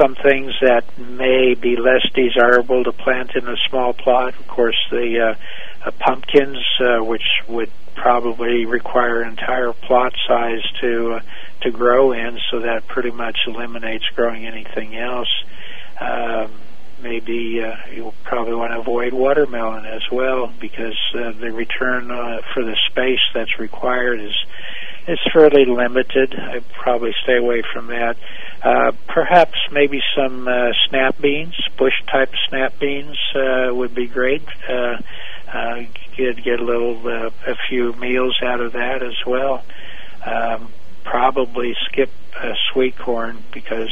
some things that may be less desirable to plant in a small plot. Of course, the pumpkins, which would probably require entire plot size to grow in, so that pretty much eliminates growing anything else. Maybe you'll probably want to avoid watermelon as well, because the return for the space that's required is fairly limited. I'd probably stay away from that. Perhaps maybe some snap beans, bush-type snap beans would be great. Get a few meals out of that as well. Probably skip sweet corn, because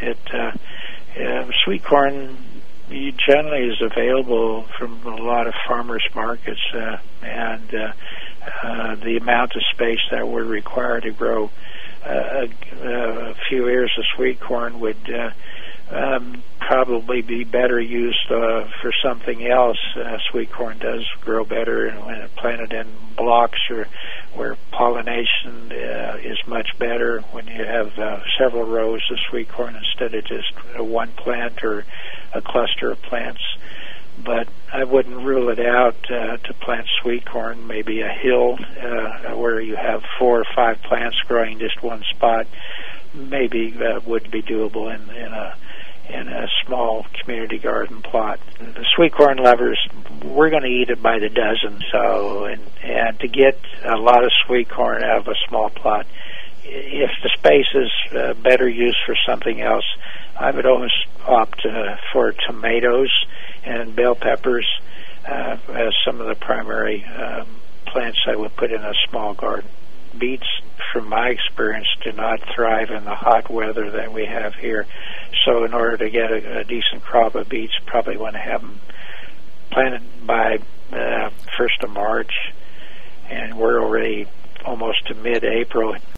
sweet corn generally is available from a lot of farmers markets, and the amount of space that would require to grow a few ears of sweet corn would probably be better used for something else. Sweet corn does grow better when it's planted in blocks, or where pollination is much better when you have several rows of sweet corn instead of just one plant or a cluster of plants. But I wouldn't rule it out to plant sweet corn, maybe a hill where you have 4 or 5 plants growing just one spot. Maybe would be doable in a small community garden plot. The sweet corn lovers, we're going to eat it by the dozen. So, and to get a lot of sweet corn out of a small plot, if the space is better used for something else, I would always opt for tomatoes and bell peppers as some of the primary plants I would put in a small garden. Beets, from my experience, do not thrive in the hot weather that we have here. So in order to get a decent crop of beets, probably want to have them planted by 1st of March, and we're already almost to mid-April.